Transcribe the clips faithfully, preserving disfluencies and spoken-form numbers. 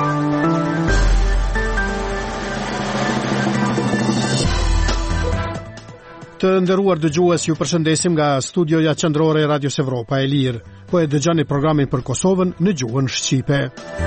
Të nderuar dëgjues, ju përshëndesim nga studioja qendrore e Radios Evropa e Lirë. Po e dëgjoni programin për Kosovën në gjuhën shqipe.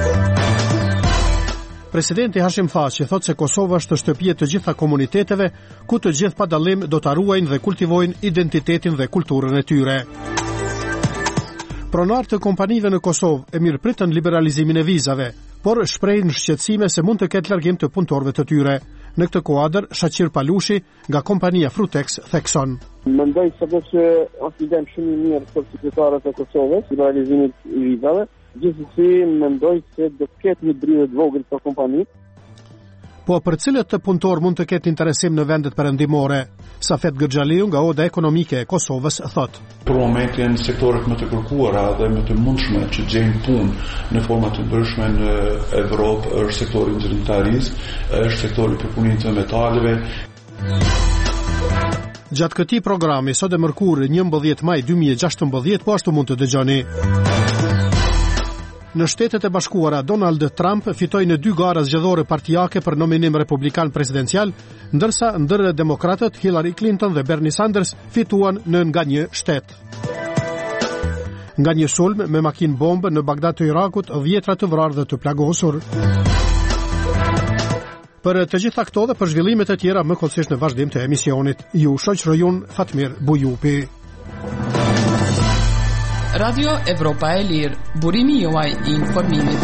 Presidenti Hashim Thaçi thotë se Kosova është shtëpia të gjitha komuniteteve, ku të gjithë pa dallim do ta ruajnë dhe kultivojnë identitetin dhe kulturën e tyre. Pronarët e kompanive në Kosovë e mirëpritën liberalizimin e vizave, por shprehin shqetësime se mund të ketë largim të punëtorëve të tyre. Në këtë kuadër, Shaqir Palushi nga kompania Frutex thekson: Mendoj se që është ide shumë e mirë për sekretarët e Kosovës, liberalizimit i vizave. Gjithsesi mendoj se do të ketë një bridhje të vogël për kompanitë. Po për cilët të punëtor mund të ketë interesim në vendet perëndimore? Safet Gërxhaliu nga Oda Ekonomike e Kosovës thot: Për momentin janë sektorët më të kërkuara dhe më të mundshme që gjejnë punë në forma të ndryshme në Evropë është sektori i zyrtarisë, është sektori i përpunimit të metaleve. Gjatë këtij programi sot e mërkurë njëmbëdhjetë maj dy mijë e gjashtëmbëdhjetë po ashtu mund të dëgjoni. Në Shtetet e Bashkuara, Donald Trump fitoi në dy gara zgjedhore partijake për nominim republikan presidencial, ndërsa ndër demokratët Hillary Clinton dhe Bernie Sanders fituan në nga një shtet. Nga një sulm me makinë bombë në Bagdad të Irakut, dhjetra të vrarë dhe të plagosur. Për të gjitha këto dhe për zhvillimet e tjera më kollësisht në vazhdim të emisionit, ju shoqërojun Fatmir Bujupi. Radio Evropa e Lirë, burimi juaj i informimit.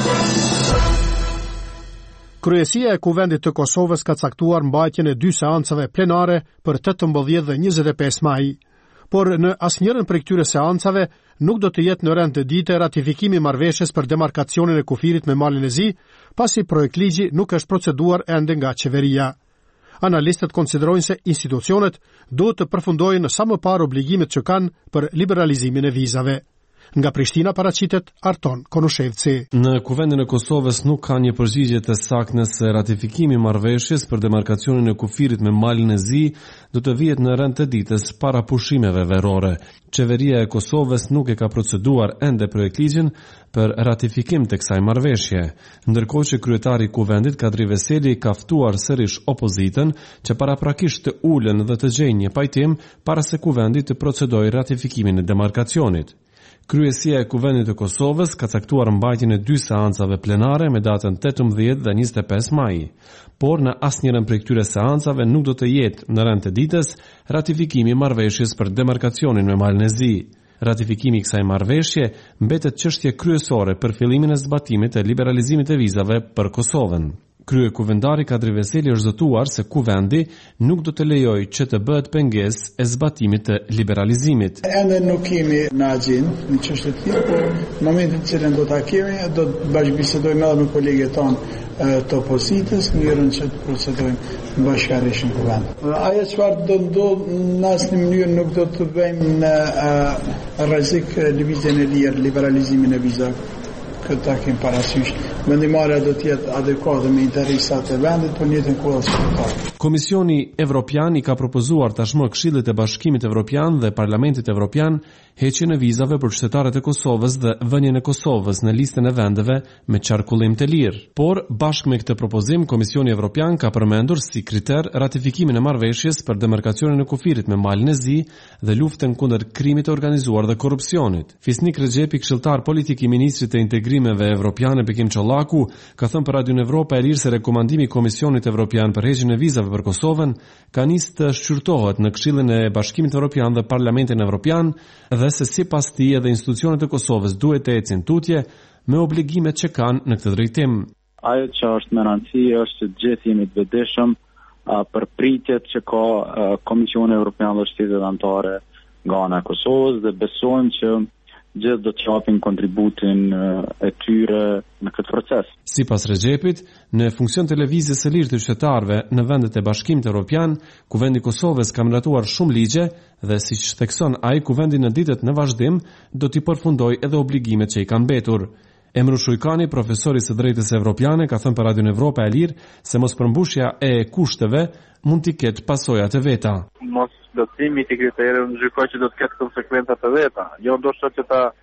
Kryesia e Kuvendit të Kosovës ka caktuar mbajtjen e dy seancave plenare për tetëmbëdhjetë dhe njëzet e pesë maj. Por në asnjërin prej këtyre seancave nuk do të jetë në rend të dite ratifikimi i marrëveshjes për demarkacionin e kufirit me Malin e Zi, pasi projekt ligji nuk është proceduar ende nga qeveria. Analistët konsiderojnë se institucionet duhet të përfundojnë sa më parë obligimet që kanë për liberalizimin e vizave. Nga Prishtina paraqitet Arton Konushevci. Në Kuvendin e Kosovës nuk ka një përgjigje të saktë nëse ratifikimi i marrëveshjes për demarkacionin e kufirit me Malin e Zi do të vihet në rend të ditës para pushimeve verore. Qeveria e Kosovës nuk e ka proceduar ende projektligjin për ratifikim të kësaj marrëveshje, ndërkohë që kryetari i Kuvendit Kadri Veseli ka ftuar sërish opozitën që paraprakisht të ulen dhe të gjejnë një pajtim para se Kuvendi të procedojë ratifikimin e demarkacionit. Kryesia e Kuvendit të Kosovës ka caktuar mbajtjen e dy seancave plenare me datën tetëmbëdhjetë dhe njëzet e pesë maj, por në asnjërin prej këtyre seancave nuk do të jetë në rend të ditës ratifikimi i marrëveshjes për demarkacionin me Malin e Zi. Ratifikimi i kësaj marrëveshje mbetet çështje kryesore për fillimin e zbatimit të liberalizimit të vizave për Kosovën. Krye kuvendari Kadri Veseli është zotuar se kuvendi nuk do të lejojë që të bëhet pengesë e zbatimit të liberalizimit. Ende nuk kemi në agjendë në çështje të tilla, por në momentin në cilën do ta kemi, do të bashkëbisedojmë edhe me kolegët tonë të opozitës, në mënyrën që të procedojmë në bashkëmarrëshi në kuvend. Ajo çfarë do ndodhë në asnjë mënyrë nuk do të bëjmë në rrezik lëvizjen e lirë, liberalizimin e vizave. Këta kemë parasysh. Vendimarrja do të jetë adekuate me interesat e vendit, por në njëjtën kohë shqiptar. Komisioni Evropian i ka propozuar tashmë Këshillit e Bashkimit Evropian dhe Parlamentit Evropian heqjen e vizave për qytetarët e Kosovës dhe vënien e Kosovës në listën e vendeve me qarkullim të lirë. Por bashkë me këtë propozim, Komisioni Evropian ka përmendur si kriter ratifikimin e marrëveshjes për demarkacionin e kufirit me Malin e Zi dhe luftën kundër krimit të organizuar dhe korrupsionit. Fisnik Rexhepi, këshilltar politik i ministrit të integrimeve evropiane Bekim Çollaku, ka thënë për Radion Evropa e Lirë se rekomandimi i Komisionit Evropian për heqjen e vizave për Kosovën ka nisë të shqyrtohet në Këshillin e Bashkimit Evropian dhe Parlamentin Evropian dhe se sipas tij edhe institucionet e Kosovës duhet të ecin tutje me obligimet që kanë në këtë drejtim. Ajo që është më rëndësishme është që gjithë jemi të vetëdijshëm për pritjet që ka Komisioni Evropian dhe shtetet anëtare nga ana e Kosovës dhe besojmë që gjithë do të japin kontributin e tyre në këtë proces. Sipas Rexhepit, në funksion të lëvizjes së lirë të qytetarëve në vendet e Bashkimit Evropian, Kuvendi i Kosovës ka miratuar shumë ligje dhe siç thekson ai, kuvendi në ditët në vazhdim do t'i përfundojë edhe obligimet që i kanë mbetur. Emru Shujkani, profesori së drejtës evropiane, ka thënë për Radion Evropa e Lirë se mospërmbushja e kushteve mund t'i ketë pasoja të veta. Mos plotësimi i kriterëve gjykoj që do të ketë konsekvenca të veta. Jo ndoshta që ta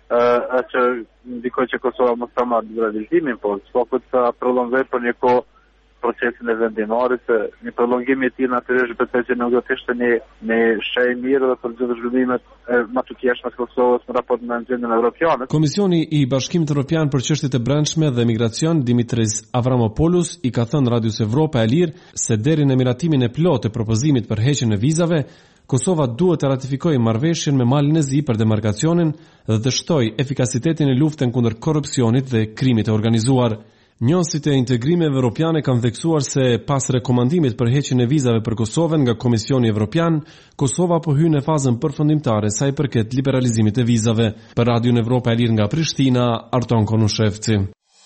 është që ndikoj që Kosova mos ta marrë liberalizimin, po s'po të prolongoj për një kohë procesin e vendimtarit, se një prolongim i tij natyrisht besoj që nuk do të ishte një një shenjë mirë dhe për gjithë zhvillimet më të tjeshme të Kosovës në raport me agendën evropiane. Komisioni i Bashkimit Evropian për çështjet e brendshme dhe migracion Dimitris Avramopoulos i ka thënë Radios Evropa e Lirë se deri në miratimin e plotë të propozimit për heqjen e vizave, Kosova duhet të ratifikojë marrëveshjen me Malin e Zi për demarkacionin dhe të shtojë efikasitetin e luftën kundër korrupsionit dhe krimit të organizuar. Njësit e integrimeve evropiane kanë theksuar se pas rekomandimit për heqjen e vizave për Kosovën nga Komisioni Evropian, Kosova po hyn në fazën përfundimtare sa i përket liberalizimit e vizave. Për Radion Evropa e Lirë nga Prishtina, Arton Konushevci.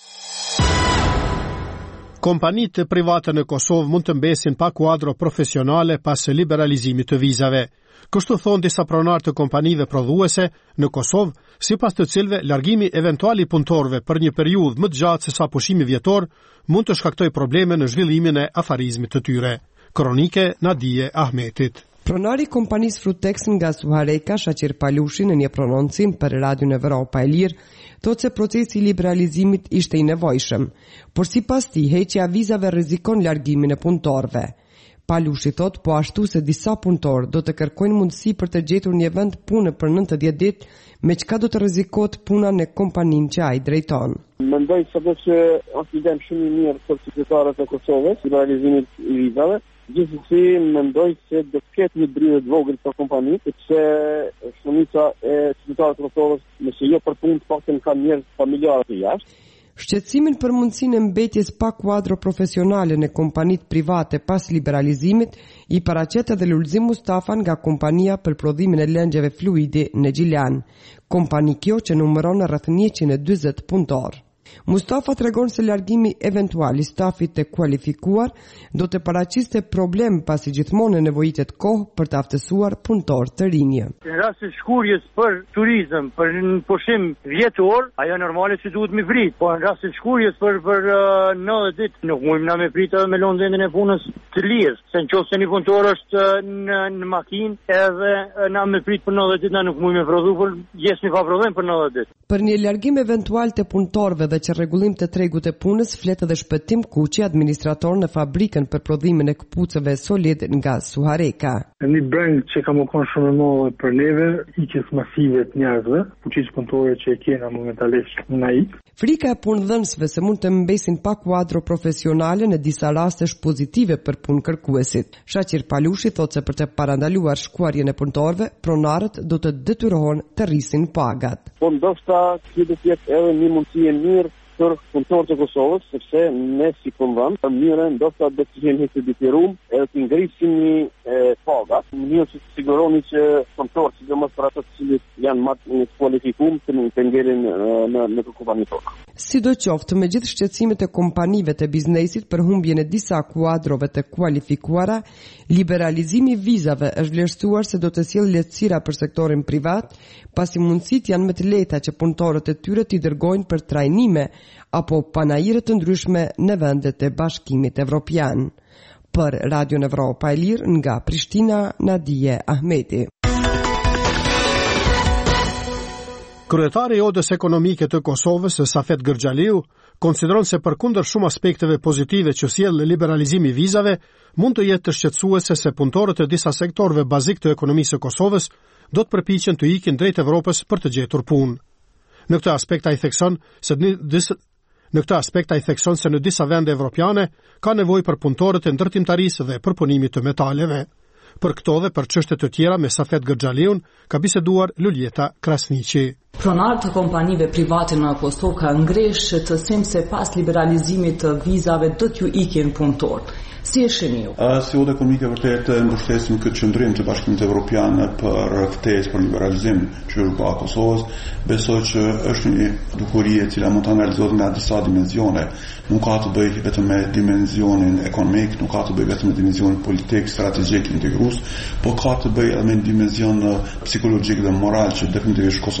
Kompanitë private në Kosovë mund të mbesin pa kuadro profesionale pas liberalizimit të vizave. Kështu thonë disa pronar të kompanive prodhuese në Kosovë, sipas të cilëve largimi eventual i punëtorëve për një periudhë më të gjatë se sa pushimi vjetor mund të shkaktojë probleme në zhvillimin e afarizmit të tyre. Kronike Nadije Ahmetit. Pronari i kompanisë Frutex nga Suhareka, Shaqir Palushi, në një prononcim për Radion Evropa e Lirë, thotë se procesi i liberalizimit ishte i nevojshëm, por sipas tij heqja e vizave rrezikon largimin e punëtorëve. Palushi thot, po ashtu se disa punëtorë do të kërkojnë mundësi për të gjetur një vend pune për nëntëdhjetë ditë, me çka do të rrezikohet puna në kompaninë që ai drejton. Mendoj se do të është ide shumë e mirë për qytetarët e Kosovës, liberalizimit i vizave. Gjithsesi mendoj se do të ketë një bridhje të vogël për kompaninë, sepse shumica e qytetarëve të Kosovës, nëse jo për punë, paktën kanë njerëz familjarë të jashtë. Shqetësimin për mundësinë e mbetjes pa kuadro profesionale në kompanitë private pas liberalizimit i paraqet edhe Lulzim Mustafa nga kompania për prodhimin e lëngjeve fluidi në Gjilan, kompani kjo që numëron rreth njëqind e dyzet punëtorë. Mustafa tregon se largimi eventual i stafit të kualifikuar do të paraqiste problem pasi gjithmonë nevojitet kohë për të aftësuar punëtor të rinj. Në rast të shkurjes për turizëm, për një pushim vjetor, ajo normale që duhet mi vrit, po në rast të shkurjes për për uh, nëntëdhjetë ditë nuk mundem na me prit edhe me lënë vendin e punës të lirë, se nëse një punëtor është në në makinë edhe na me prit për nëntëdhjetë ditë na nuk mundem me prodhu, por jesmi pa prodhim për nëntëdhjetë ditë. Për një largim eventual të punëtorëve dhe që rregullim të tregut të punës flet edhe Shpëtim Kuqi, administrator në fabrikën për prodhimin e këpucëve solid nga Suhareka. Një brend që ka më konë shumë e madhe për neve, ikjes masive të njerëzve, fuqisë punëtore që e kena momentalisht në ai. Frika e punëdhënësve se mund të mbesin pa kuadro profesionale në disa raste është pozitive për punëkërkuesit. Shaqir Palushi thotë se për të parandaluar shkuarjen e punëtorëve, pronarët do të detyrohen të rrisin pagat. Po ndoshta kjo do të jetë edhe një mundësi e mirë për punëtorët e Kosovës, sepse ne si kombam, për mënyrën ndoshta do të jemi të detyruar edhe të ngrisim një pagat, në mënyrë që të siguroni që punëtorët, sidomos për ata të cilët janë më të kualifikuar, të ngelen në në kompaninë tonë. Sidoqoftë, me gjithë shqetësimet e kompanive të biznesit për humbjen e disa kuadrove të kualifikuara, liberalizimi i vizave është vlerësuar se do të sjellë lehtësira për sektorin privat, pasi mundësitë janë më të lehta që punëtorët e tyre t'i dërgojnë për trajnime apo panajire të ndryshme në vendet e Bashkimit Evropian. Për Radion Evropa e Lirë nga Prishtina, Nadije Ahmeti. Kryetari i Odës Ekonomike të Kosovës, Safet Gërxhaliu, konsideron se përkundër shumë aspekteve pozitive që sjell liberalizimi i vizave, mund të jetë të shqetësuese se punëtorët e disa sektorëve bazik të ekonomisë së Kosovës do të përpiqen të ikin drejt Evropës për të gjetur punë. Në këtë aspekt ai thekson se në disa Në këtë aspekt ai thekson se në disa vende evropiane ka nevojë për punëtorët e ndërtimtarisë dhe për punimit të metaleve. Për këto dhe për çështje të tjera me Safet Gërxhaliun ka biseduar Luljeta Krasniqi. Pronarët të kompanive private në Kosovë ka ngresh shqetësim se pas liberalizimit të vizave do t'ju ikin punëtorë. Si e shihni ju? Si Odë Ekonomike vërtet mbështesim këtë qëndrim të Bashkimit Evropian për ftesë për liberalizim që është bëa Kosovës. Besoj që është një dukuri e cila mund të analizohet nga disa dimensione. Nuk ka të bëjë vetëm me dimensionin ekonomik, nuk ka të bëjë vetëm me dimensionin politik, strategjik, integrues, por ka të bëjë edhe me dimension psikologjik dhe moral që definitivisht kosovarët nuk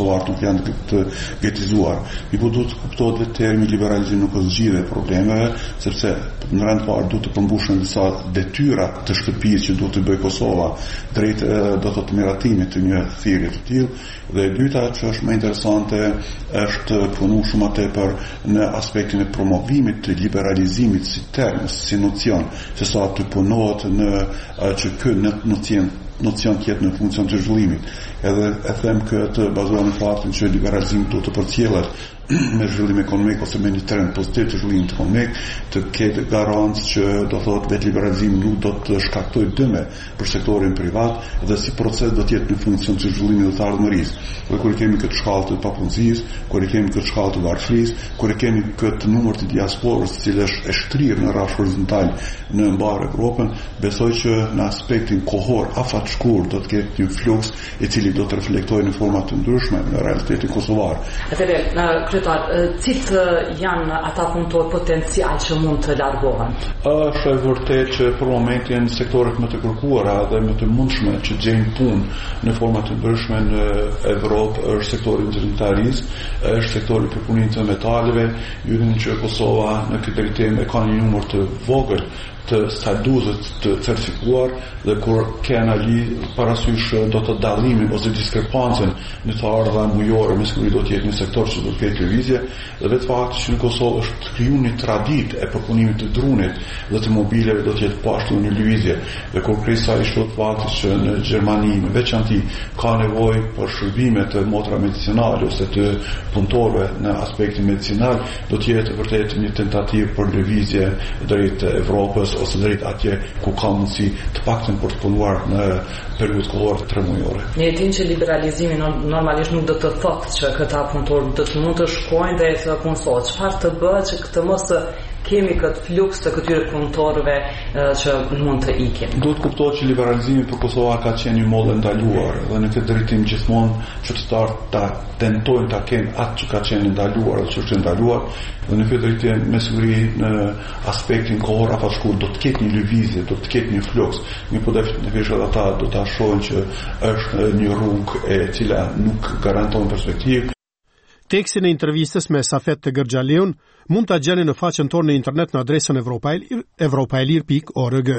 janë të getizuar. Mi po duhet të kuptohet vetë termi liberalizim nuk është zgjidhje e problemeve, sepse në rend parë duhet të përmbushen disa detyra të shtëpisë që duhet të bëjë Kosova drejt do të thotë miratimit të një thirrje të tillë. Dhe e dyta që është më interesante është punu shumë më tepër në aspektin e promovimit të liberalizimit si term, si nocion, se sa të punohet në që ky nocion nocion tjetë në funksion të zhvillimit. Edhe e them këtë bazuar në faktin që liberalizimi duhet të përcjellet me zhvillim ekonomik ose me një trend pozitiv të zhvillimit ekonomik, të ketë garancë që do thotë vetë liberalizimi nuk do të shkaktojë dëme për sektorin privat dhe si proces do të jetë në funksion të zhvillimit dhe të ardhmërisë. Dhe kur kemi këtë shkallë të papunësisë, kur kemi këtë shkallë të varfërisë, kur kemi këtë numër të diasporës, i cili është e shtrirë në rrafsh horizontal në mbar Evropën, besoj që në aspektin kohor afatshkur do të ketë një fluks i cili do të reflektojë në forma të ndryshme në realitetin kosovar. Atëherë, kryetar, cilët janë ata punëtor potencial që mund të largohen? Është e vërtetë që për momentin sektoret më të kërkuara dhe më të mundshme që gjejnë punë në forma të ndryshme në Evropë është sektori i zyrtarisë, është sektori i përpunimit të metaleve, ju që Kosova në këtë drejtim e ka një numër të vogël të staduzët të certifikuar dhe kur ke analiz parasysh do të dallimin ose diskrepancën në të ardha mujore me siguri do të jetë një sektor që do të ketë lëvizje dhe vetë fakti që në Kosovë është krijuar një traditë e përpunimit të drunit dhe të mobileve do të jetë pashtu një lëvizje dhe kur krisa i shtot fakti që në Gjermani me veçanti ka nevojë për shërbime të motra medicinale ose të punëtorëve në aspektin medicinal do të jetë vërtet një tentativë për lëvizje drejt Evropës ose drejt atje ku ka mundësi të paktën për të punuar në periudhë kohore të tre mujore. Ne e dimë që liberalizimi normalisht nuk do të thotë që këta punëtorë do të mund të shkojnë dhe të punësohet. Çfarë të bëhet që këtë mos kemi këtë fluks të këtyre punëtorëve që mund të ikin? Duhet kuptohet që liberalizimi për Kosova ka qenë një model ndaluar dhe në këtë drejtim gjithmonë qytetarët ta tentojnë ta kenë atë që ka qenë ndaluar ose që është ndaluar dhe në këtë drejtim me siguri në aspektin kohor afatshkur do të ketë një lëvizje, do të ketë një fluks. Një po definisht ata do ta shohin që është një rrugë e cila nuk garanton perspektivë. Tekstin e intervistës me Safet të Gërgjaliun mund të gjeni në faqen tonë në internet në adresën evropaelir pikë org.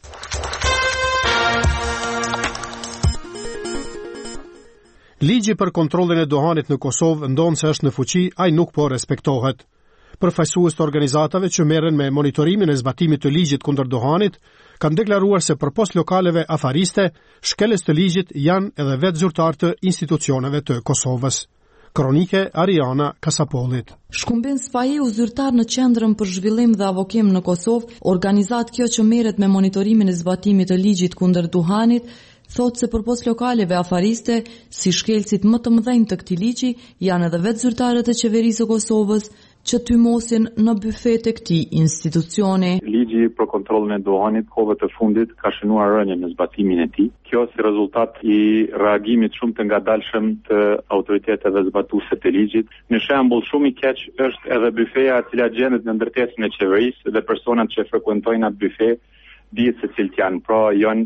Ligji për kontrollin e duhanit në Kosovë ndonë se është në fuqi, ai nuk po respektohet. Përfaqësues të organizatave që merren me monitorimin e zbatimit të ligjit kundër duhanit kanë deklaruar se përpos lokaleve afariste, shkelës të ligjit janë edhe vetë zyrtar të institucioneve të Kosovës. Kronike Ariana Kasapolit. Shkumbin Spahiu, zyrtar në Qendrën për Zhvillim dhe Avokim në Kosovë, organizat kjo që merret me monitorimin e zbatimit të ligjit kundër duhanit, thotë se përpos lokaleve afariste, si shkelësit më të mëdhenj të këtij ligji, janë edhe vetë zyrtarët e qeverisë së Kosovës që tymosin në byfet e këtij institucioni. Ligji për kontrollin e duhanit kohëve të fundit ka shënuar rënje në zbatimin e tij. Kjo si rezultat i reagimit shumë të ngadalshëm të autoriteteve zbatuese të ligjit. Në shembull shumë i keq është edhe byfeja e cila gjendet në ndërtesën e qeverisë dhe personat që frekuentojnë atë byfe dihet se cilët janë. Pra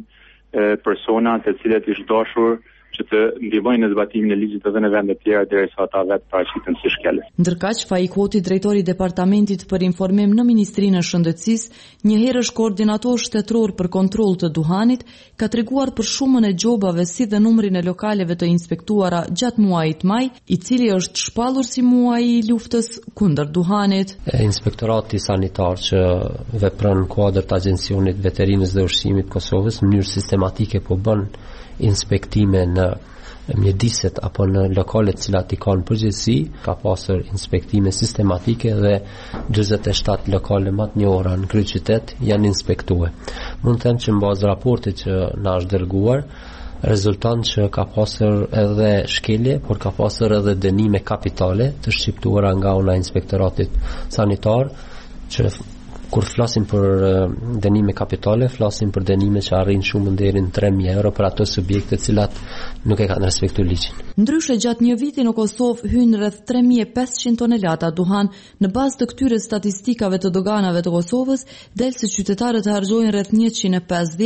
janë persona të cilët ish dashur që të ndihmojnë në zbatimin e ligjit edhe në vende të tjera derisa ata vetë paraqiten si shkelës. Ndërkaq Faik Hoti, drejtori i departamentit për informim në Ministrinë e Shëndetësisë, një herësh koordinator shtetëror për kontroll të duhanit, ka treguar për shumën e gjobave si dhe numrin e lokaleve të inspektuara gjatë muajit maj, i cili është shpallur si muaji i luftës kundër duhanit. Inspektorati sanitar që vepron në kuadër të Agjencionit Veterinës dhe Ushqimit Kosovës në mënyrë sistematike po bën inspektime në mjediset apo në lokalet cilat i kanë përgjegjësi, ka pasur inspektime sistematike dhe njëzet e shtatë lokale më të njohura në kryeqytet janë inspektuar. Mund të them që në bazë raportit që na është dërguar, rezulton që ka pasur edhe shkelje, por ka pasur edhe dënime kapitale të shqiptuara nga ana e inspektoratit sanitar, që kur flasim për dënime kapitale, flasim për dënime që arrin shumë deri në tre mijë euro për ato subjekte të cilat nuk e kanë respektuar ligjin. Ndryshe gjatë një viti në Kosovë hyn rreth tre mijë e pesëqind tonelata duhan. Në bazë të këtyre statistikave të doganave të Kosovës, del se qytetarët harxojnë rreth njëqind e pesëdhjetë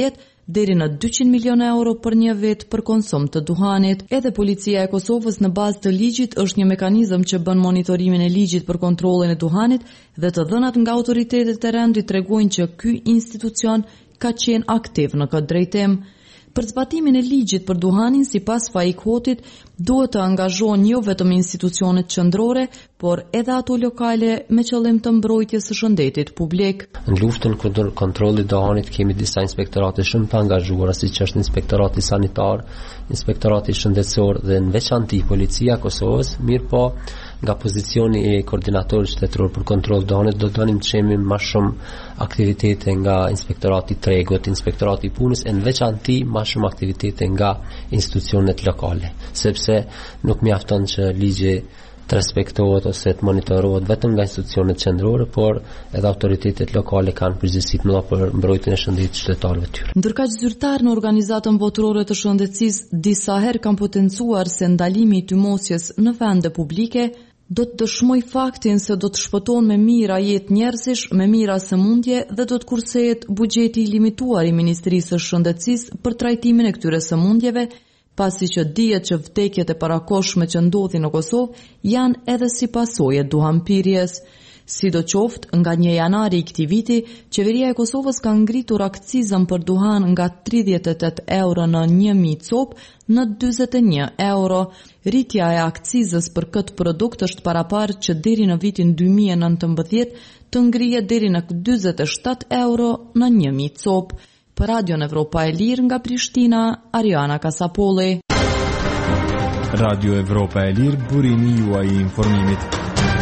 deri në dyqind milion euro për një vit për konsum të duhanit. Edhe policia e Kosovës në bazë të ligjit është një mekanizëm që bën monitorimin e ligjit për kontrollin e duhanit dhe të dhënat nga autoritetet e rendit tregojnë që ky institucion ka qenë aktiv në këtë drejtim. Për zbatimin e ligjit për duhanin, sipas Faik Hotit, duhet të angazhohen jo vetëm institucionet qendrore, por edhe ato lokale me qëllim të mbrojtjes së shëndetit publik. Në luftën kundër kontrollit duhanit kemi disa inspektorate shumë të angazhuara, siç është inspektorati sanitar, inspektorati shëndetësor dhe në veçanti policia e Kosovës, mirë po nga pozicioni e koordinatorit shtetëror për kontroll duhanit do donim të shemi më shumë aktivitete nga inspektorati tregut, inspektorati punës e në veçanti më shumë aktivitete nga institucionet lokale, sepse nuk mjafton që ligji të respektohet ose të monitorohet vetëm nga institucionet qendrore, por edhe autoritetet lokale kanë përgjegjësi të mëdha për mbrojtjen e shëndetit shtetërorëve të tyre. Ndërkaq zyrtar në organizatën botërore të shëndetësisë disa herë kanë potencuar se ndalimi i tymosjes në vende publike do të dëshmoj faktin se do të shpëton me mira jetë njerëzish, me mira sëmundje dhe do të kursehet buxheti i limituar i Ministrisë së Shëndetësisë për trajtimin e këtyre sëmundjeve, pasi që dihet që vdekjet e parakohshme që ndodhin në Kosovë janë edhe si pasojë duhanpirjes. Sidoqoftë, nga një janari i këtij viti, qeveria e Kosovës ka ngritur akcizën për duhan nga tridhjetë e tetë euro në një mijë copë në dyzet e një euro. Rritja e akcizës për këtë produkt është paraparë që deri në vitin dy mijë e nëntëmbëdhjetë të ngrihet deri në dyzet e shtatë euro në një mijë copë. Për Radion Evropa e Lirë nga Prishtina, Ariana Kasapolli. Radio Evropa e Lirë, burimi juaj i informimit.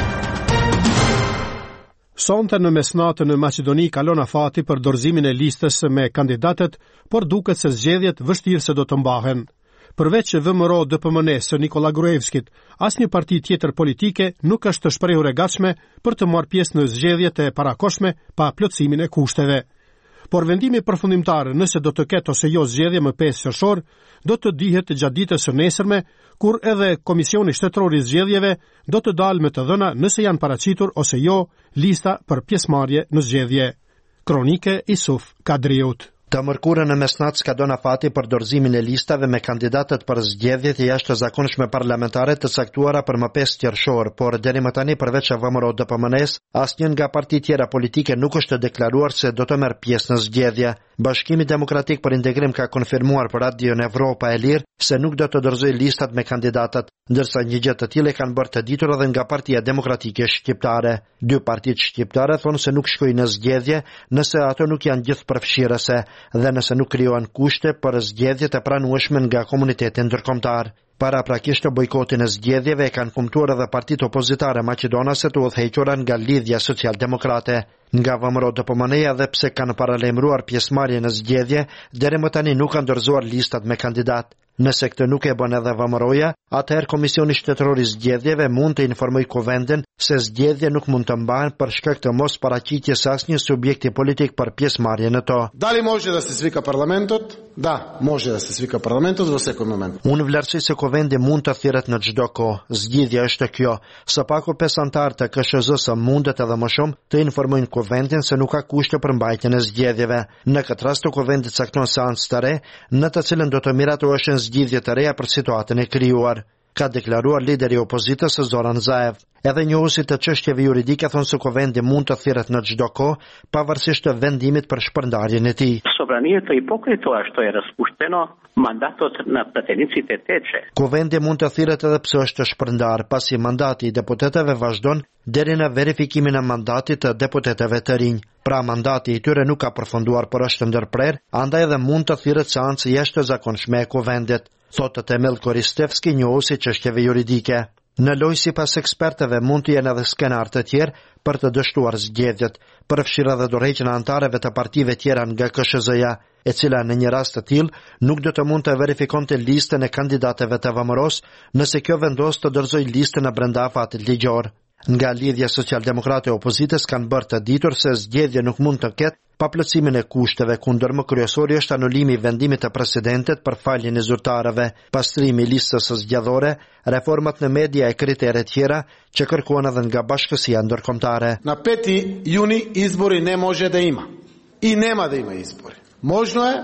Sonte në mesnatë në Maqedoni kalon afati për dorëzimin e listës me kandidatët, por duket se zgjedhjet vështirë se do të mbahen. Përveç V M R O D P M N-s së Nikola Gruevskit, asnjë parti tjetër politike nuk është të shprehur e gatshme për të marrë pjesë në zgjedhjet e parakohshme pa plotësimin e kushteve. Por vendimi përfundimtar nëse do të ketë ose jo zgjedhje më pesë qershor, do të dihet gjatë ditës së nesërme, kur edhe Komisioni Shtetëror i Zgjedhjeve do të dalë me të dhëna nëse janë paraqitur ose jo lista për pjesëmarrje në zgjedhje. Kronike Isuf Kadriut. Të mërkurën në mesnat s'ka do afati për dorëzimin e listave me kandidatët për zgjedhjet e jashtëzakonshme parlamentare të caktuara për më pesë qershor, por deri më tani përveç V M R O D P M N-s, asnjë nga partitë tjera politike nuk është deklaruar se do të merr pjesë në zgjedhje. Bashkimi Demokratik për Integrim ka konfirmuar për Radion Evropa e Lirë se nuk do të dorëzojë listat me kandidatët, ndërsa një gjë të tillë kanë bërë të ditur edhe nga Partia Demokratike Shqiptare. Dy partitë shqiptare thonë se nuk shkojnë në zgjedhje nëse ato nuk janë gjithë përfshirëse dhe nëse nuk krijohen kushte për zgjedhjet e pranueshme nga komuniteti ndërkombëtar. Para prakisht të bojkotin e zgjedhjeve e kanë kumtuar edhe partitë opozitare maqedonase të udhëhequra nga Lidhja Social-Demokrate. Nga V M R O D P M N-ja dhe pse kanë paralajmëruar pjesëmarrje në zgjedhje, deri më tani nuk kanë dorëzuar listat me kandidat. Nëse këtë nuk e bën edhe V M R O-ja, atëherë Komisioni Shtetëror i Zgjedhjeve mund të informojë Kuvendin se zgjedhje nuk mund të mbahen për shkak të mos paraqitjes së asnjë subjekti politik për pjesëmarrje në to. Дали може да се свика парламентот? Да, може да се свика парламентот во секој момент. Unë vlerësoj se Kuvendi mund të thirret në çdo kohë. Zgjidhja është kjo. Së paku pesë anëtar të K S Z-s mundet edhe më shumë të informojnë Kuvendin se nuk ka kushte për mbajtjen e zgjedhjeve. Në këtë rast Kuvendi cakton seancë të re, në të cilën do të miratoheshin zgjidhje të reja për situatën e krijuar, ka deklaruar lideri i opozitës Zoran Zaev. Edhe njohuesit të çështjeve juridike thonë se Kuvendi mund të thirret në çdo kohë, pavarësisht të vendimit për shpërndarjen e tij. Собранието и покрај тоа што е распуштено, мандатот на пратениците тече. Kuvendi mund të thirret edhe pse është shpërndar, pasi mandati i deputetëve vazhdon deri në verifikimin e mandatit të deputetëve të rinj. Pra mandati i tyre nuk ka përfunduar, por është ndërprer, andaj edhe mund të thirret seancë jashtëzakonshme e Kuvendit, thotë Temel Koristevski, njohuesi çështjeve juridike. Në lojë sipas ekspertëve mund të jenë edhe skenar të tjerë për të dështuar zgjedhjet, përfshirë edhe dorëheqjen e antarëve të partive tjera nga K S Z-ja, e cila në një rast të tillë nuk do të mund të verifikonte listën e kandidatëve të V M R O-s nëse kjo vendos të dorëzojë listën e brenda afatit ligjor. Nga Lidhja Social-Demokrate e opozitës kanë bërë të ditur se zgjedhje nuk mund të ketë pa plotësimin e kushteve, kundër më kryesori është anulimi i vendimit të presidentit për faljen e zyrtarëve, pastrimi i listës së zgjedhore, reformat në media e kritere tjera që kërkohen edhe nga Bashkësia Ndërkombëtare. На пети јуни избори не може да има. И нема да има избори. Можно е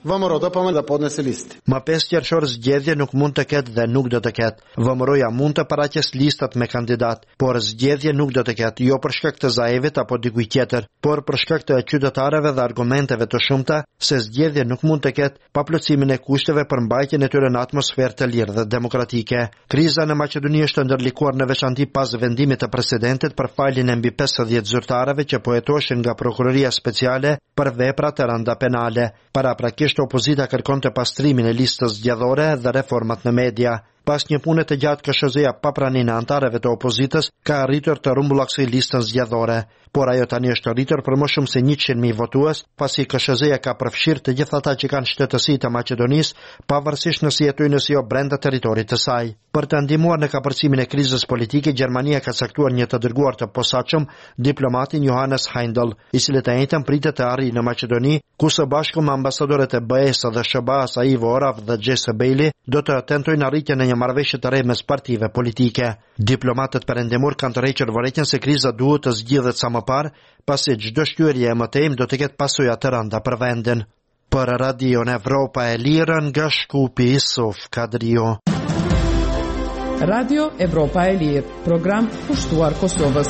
VMRO do pa më da podnese listë. Më pesë qershor zgjedhje nuk mund të ketë dhe nuk do të ketë. VMRO-ja mund të paraqes listat me kandidat, por zgjedhje nuk do të ketë, jo për shkak të Zaevit apo dikujt tjetër, por për shkak të qytetarëve dhe argumenteve të shumta se zgjedhje nuk mund të ketë pa plotësimin e kushteve për mbajtjen e tyre në atmosferë të lirë dhe demokratike. Kriza në Maqedoni është ndërlikuar në veçanti pas vendimit të presidentit për faljen e mbi pesëdhjetë zyrtarëve që po hetoheshin nga prokuroria speciale për vepra të rënda penale. Paraprakisht opozita kërkon të pastrimin e listës zgjedhore dhe reformat në media. Pas një pune të gjatë K S Z-ja pa praninë e antarëve të opozitës, ka arritur të rumbullaksoj listën zgjedhore, por ajo tani është arritur për më shumë se njëqind mijë votues, pasi K S Z-ja ka përfshirë të gjithë ata që kanë shtetësi të Maqedonisë, pavarësisht nëse jetojnë nëse jo brenda territorit të saj. Për të ndihmuar në kapërcimin e krizës politike, Gjermania ka caktuar një të dërguar të posaçëm, diplomatin Johannes Heindel, i cili të njëjtën pritet të arrijë në Maqedoni, ku së bashku me ambasadorët e B E S dhe S B A-s Ivo Orav dhe Jesse Bailey do të tentojnë arritjen e një marrëveshje të re mes partive politike. Diplomatët perëndimor kanë tërhequr vërejtjen se kriza duhet të zgjidhet sa më parë, pasi çdo shtyerje e mëtejmë do të ketë pasoja të rënda për vendin. Për Radion Evropa e Lirë nga Shkupi Isuf Kadrio. Radio Evropa e Lirë, program pushtuar Kosovës.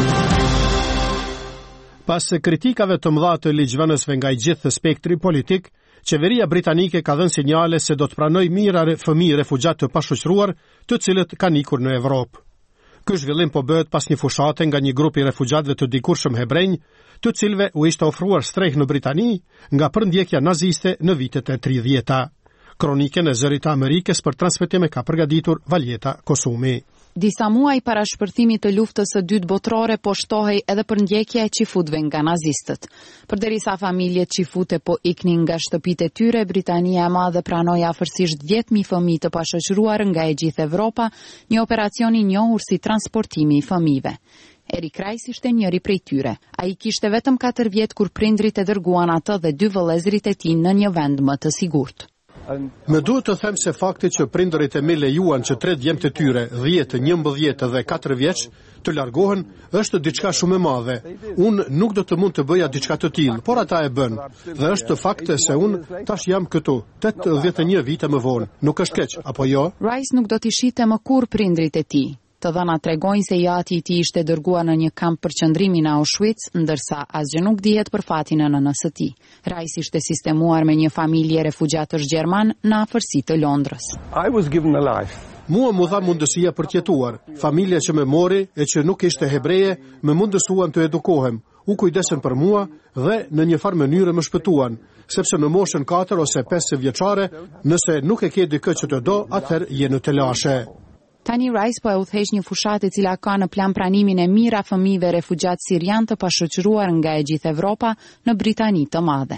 Pas kritikave të mëdha të ligjvënësve nga i gjithë spektri politik, qeveria britanike ka dhënë sinjale se do të pranojë mijëra fëmijë refugjat të pashoqëruar, të cilët kanë ikur në Evropë. Ky zhvillim po bëhet pas një fushate nga një grup i refugjatëve të dikurshëm hebrenj, të cilëve u ishte ofruar strehë në Britani nga përndjekja naziste në vitet e tridhjeta. Kronikën e Zërit të Amerikës për transmetim e ka përgatitur Valjeta Kosumi. Disa muaj para shpërthimit të luftës së dytë botërore po shtohej edhe përndjekja e qifutëve nga nazistët. Përderisa familjet qifute po iknin nga shtëpitë e tyre, Britania e Madhe pranoi afërsisht dhjetë mijë fëmijë të pashoqëruar nga e gjithë Evropa, një operacion i njohur si transportimi i fëmijëve. Erik Rice ishte njëri prej tyre. Ai kishte vetëm katër vjet kur prindrit e dërguan atë dhe dy vëllezërit e tij në një vend më të sigurt. Më duhet të them se fakti që prindërit e mi lejuan që tre djemtë të tyre, dhjetë, njëmbëdhjetë dhe katër vjeç, të largohen, është diçka shumë e madhe. Unë nuk do të mund të bëja diçka të tillë, por ata e bën. Dhe është fakt se unë tash jam këtu, tetëdhjetë e një vite më vonë. Nuk është keq, apo jo? Rice nuk do t'i shite më kur prindrit e tij. Të dhënat tregojnë se jati i tij ishte dërguar në një kamp për qëndrimin në Auschwitz, ndërsa asgjë nuk dihet për fatin e nënës së tij. Rice ishte sistemuar me një familje refugjatësh gjerman në afërsi të Londrës. I was given a life. Mua mu dha mundësia për të jetuar. Familja që më mori e që nuk ishte hebreje, më mundësuan të edukohem. U kujdesen për mua dhe në një farë mënyrë më shpëtuan, sepse në moshën katër ose pesë vjeçare, nëse nuk e ke dikë që të do, atëherë je në telashe. Tani Rice po e udhëheq një fushatë e cila ka në plan pranimin e mijëra fëmijëve refugjat sirian të pashoqëruar nga e gjithë Evropa në Britani të Madhe.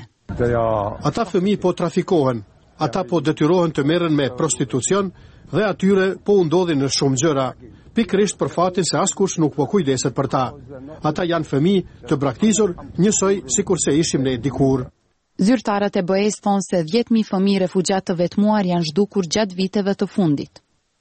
Ata fëmijë po trafikohen, ata po detyrohen të merren me prostitucion dhe atyre po u ndodhin në shumë gjëra, pikërisht për fatin se askush nuk po kujdeset për ta. Ata janë fëmijë të braktisur, njësoj sikurse ishim ne dikur. Zyrtarët e B E S thonë se dhjetë mijë fëmijë refugjat të vetmuar janë zhdukur gjatë viteve të fundit.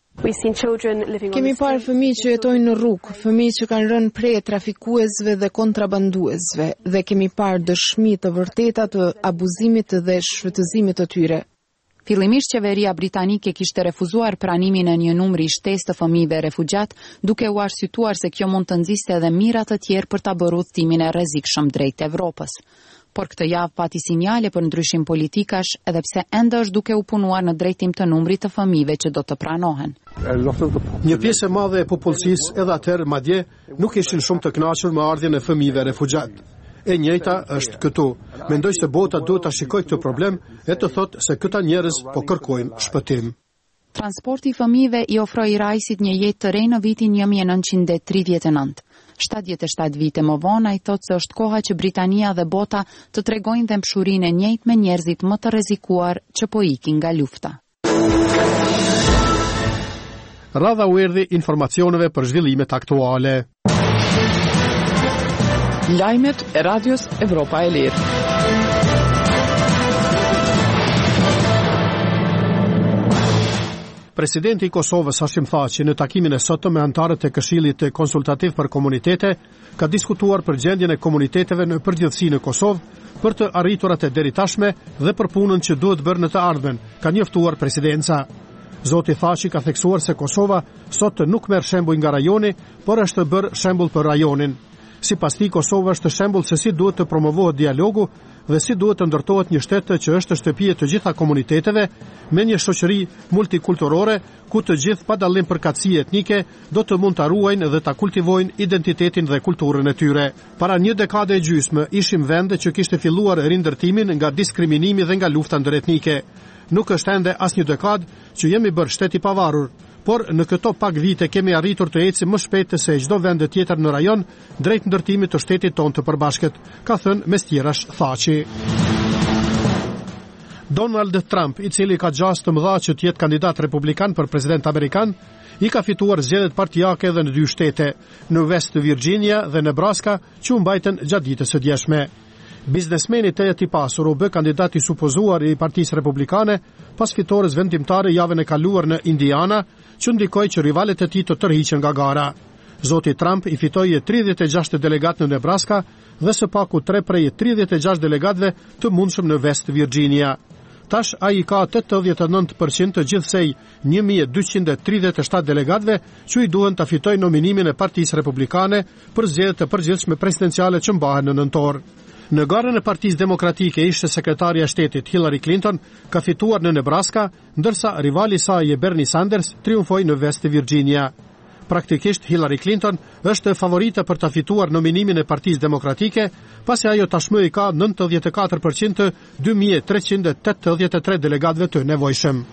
Kemi parë fëmijë që jetojnë në rrugë, fëmijë që kanë rënë prej trafikuesve dhe kontrabanduesve, dhe kemi parë dëshmi të vërteta të abuzimit dhe shfrytëzimit të tyre. Fillimisht qeveria britanike kishte refuzuar pranimin e një numri i shtesë të fëmijëve refugjat, duke u arsyetuar se kjo mund të nxiste edhe mijëra të tjerë për ta bërë udhëtimin e rrezikshëm drejt Evropës. Por këtë javë pati sinjale për ndryshim politikash, edhe pse ende është duke u punuar në drejtim të numrit të fëmijëve që do të pranohen. Një pjesë e madhe e popullsisë edhe atëherë madje nuk ishin shumë të kënaqur me ardhjën e fëmijëve refugjat. E njëjta është këtu. Mendoj se bota duhet ta shikojë këtë problem e të thotë se këta njerëz po kërkojnë shpëtim. Transporti i fëmijëve i ofroi Rajsit një jetë të re në vitin një mijë e nëntëqind e tridhjetë e nëntë. shtatëdhjetë e shtatë vite më vonë, ai thotë se është koha që Britania dhe bota të tregojnë dëmshurinë e njëjtë me njerëzit më të rrezikuar që po ikin nga lufta. Radha u erdhi informacioneve për zhvillimet aktuale. Lajmet e Radios Evropa e Lirë. Presidenti i Kosovës Hashim Thaçi në takimin e sotëm me anëtarët e Këshillit Konsultativ për Komunitete ka diskutuar për gjendjen e komuniteteve në përgjithësi në Kosovë, për të arriturat e deri tashme dhe për punën që duhet bërë në të ardhmen, ka njoftuar presidenca. Zoti Thaçi ka theksuar se Kosova sot nuk merr shembull nga rajoni, por është bërë shembull për rajonin. Sipas tij, Kosova është shembull se si duhet të promovohet dialogu dhe si duhet të ndërtohet një shtet që është shtëpi e të gjitha komuniteteve, me një shoqëri multikulturore ku të gjithë pa dallim përkatësi etnike do të mund ta ruajnë dhe ta kultivojnë identitetin dhe kulturën e tyre. Para një dekade e gjysmë ishim vende që kishte filluar rindërtimin nga diskriminimi dhe nga lufta ndëretnike. Nuk është ende as një dekadë që jemi bërë shtet i pavarur, por në këto pak vite kemi arritur të ecim më shpejt se çdo vend tjetër në rajon drejt ndërtimit të shtetit tonë të përbashkët, ka thënë mes tjerash Thaçi. Donald Trump, i cili ka gjasë të mëdha që të jetë kandidat republikan për president amerikan, i ka fituar zgjedhjet partijake edhe në dy shtete, në West Virginia dhe Nebraska, që u mbajtën gjatë ditës së djeshme. Biznesmeni të jetë i pasur u bë kandidat i supozuar i Partisë Republikane pas fitores vendimtare javën e kaluar në Indiana, që ndikoi që rivalet e tij të tërhiqen nga gara. Zoti Trump i fitoi tridhjetë e gjashtë delegat në Nebraska dhe së paku tre prej tridhjetë e gjashtë delegatëve të mundshëm në West Virginia. Tash ai ka tetëdhjetë e nëntë përqind të gjithsej një mijë e dyqind e tridhjetë e shtatë delegatëve që i duhen ta fitojnë nominimin e Partisë Republikane për zgjedhjet e përgjithshme presidenciale që mbahen në nëntor. Në garën e Partisë Demokratike, ishte sekretarja e shtetit Hillary Clinton ka fituar në Nebraska, ndërsa rivali i saj Bernie Sanders triumfoi në West Virginia. Praktikisht Hillary Clinton është favorita për ta fituar nominimin e Partisë Demokratike, pasi ajo tashmë i ka nëntëdhjetë e katër përqind të dy mijë e treqind e tetëdhjetë e tre delegatëve të nevojshëm.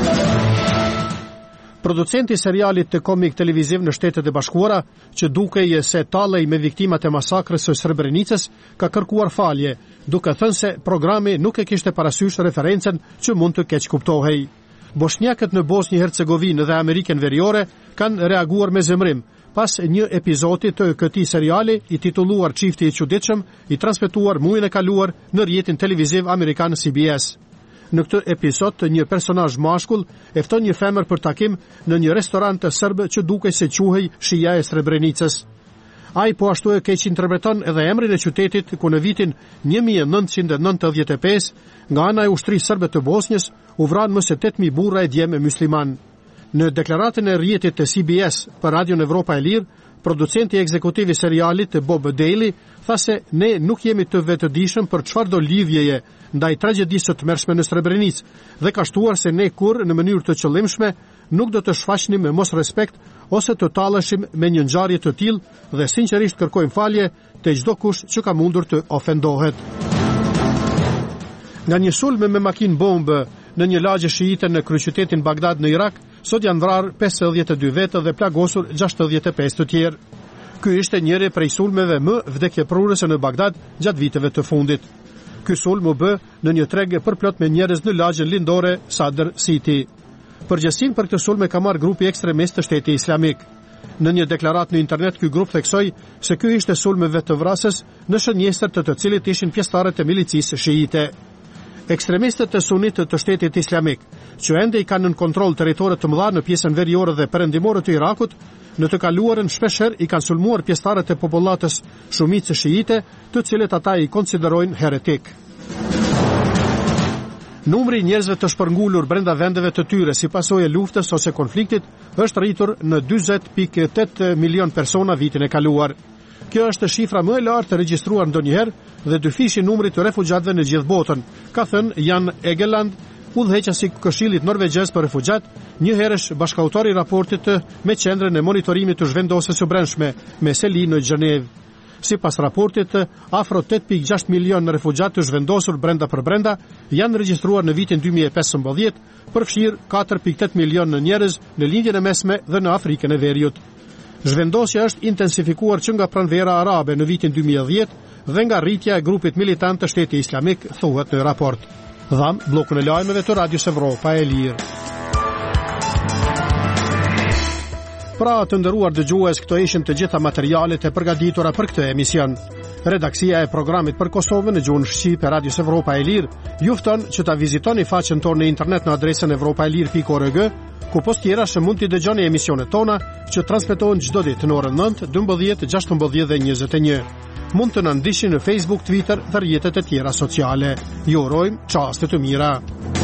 Producenti i serialit të komik televiziv në Shtetet e Bashkuara, që dukej se tallej me viktimat e masakrës së Srebrenicës, ka kërkuar falje, duke thënë se programi nuk e kishte parasysh referencën që mund të keq kuptohej. Bosnjakët në Bosnjë Hercegovinë dhe Amerikën Veriore kanë reaguar me zemrim pas një epizodi të këtij seriali i titulluar Çifti i çuditshëm, i transmetuar muajin e kaluar në rrjetin televiziv amerikan C B S. Në këtë episod, një personazh mashkull e fton një femër për takim në një restorant të serb që dukej se quhej Shija e Srebrenicës. Ai po ashtu e keq interpreton edhe emrin e qytetit ku në vitin një mijë e nëntëqind e nëntëdhjetë e pesë nga ana e ushtrisë serbe të Bosnjës u vranë më se tetë mijë burra e djemë musliman. Në deklaratën e rrjetit të C B S për Radion Evropa e Lirë, producenti ekzekutiv i serialit Bob Daly tha se ne nuk jemi të vetëdijshëm për çfarëdo lidhjeje ndaj tragjedisë së tmerrshme në Srebrenicë dhe ka shtuar se ne kurrë në mënyrë të qëllimshme nuk do të shfaqnim me mos respekt ose të talleshim me një ngjarje të tillë dhe sinqerisht kërkojmë falje te çdo kush që ka mundur të ofendohet. Nga një sulm me makinë bombë në një lagje shiite në kryeqytetin Bagdad në Irak, sot janë vrarë pesëdhjetë e dy vetë dhe plagosur gjashtëdhjetë e pesë të tjerë. Ky ishte njëri prej sulmeve më vdekjeprurëse në Bagdad gjatë viteve të fundit. Ky sulm u bë në një treg përplot me njerëz në lagjen lindore Sadr City. Përgjegjësinë për këtë sulm e ka marrë grupi ekstremist të Shtetit Islamik. Në një deklaratë në internet, ky grup theksoi se ky ishte sulm vetëvrasës në shënjestër të të cilit ishin pjesëtarët e milicisë shiite. Ekstremistët e sunit të Shtetit Islamik, që ende i kanë në kontroll territore të mëdha në pjesën veriore dhe perëndimore të Irakut, në të kaluarën shpeshherë i kanë sulmuar pjesëtarët e popullatës shumicë shiite, të cilët ata i konsiderojnë heretik. Numri i njerëzve të shpërngulur brenda vendeve të tyre si pasojë e luftës ose konfliktit është rritur në dyzet pikë tetë milion persona vitin e kaluar. Kjo është shifra më e lartë regjistruar ndonjëherë dhe dyfishi numrit të refugjatëve në gjithë botën, ka thënë Jan Egeland, udhëheqësi i Këshillit Norvegjez për refugjat, një herësh bashkautor i raportit me qendrën e monitorimit të zhvendosjes së brendshme me seli në Gjenevë. Sipas raportit, afro tetë pikë gjashtë milion refugjat të zhvendosur brenda për brenda janë regjistruar në vitin dy mijë e pesëmbëdhjetë, përfshirë katër pikë tetë milion njerëz në lindjen e mesme dhe në Afrikën e Veriut. Zhvendosja është intensifikuar që nga pranvera arabe në vitin dy mijë e dhjetë dhe nga rritja e grupit militant të Shtetit Islamik, thuhet në raport. Dham bllokun e lajmeve të Radios Evropa e Lirë. Pra të nderuar dëgjues, këto ishin të gjitha materialet e përgatitura për këtë emision. Redaksia e programit për Kosovën në gjuhën shqipe e Radios Evropa e Lirë ju fton që ta vizitoni faqen tonë në internet në adresën evropaelir pikë org ku post tjera që mund t'i dëgjoni emisionet tona që transmetohen çdo ditë në orën nëntë, dymbëdhjetë, gjashtëmbëdhjetë dhe njëzet e një. Mund të na ndiqni në Facebook, Twitter dhe rrjetet e tjera sociale. Ju urojmë çaste të mira.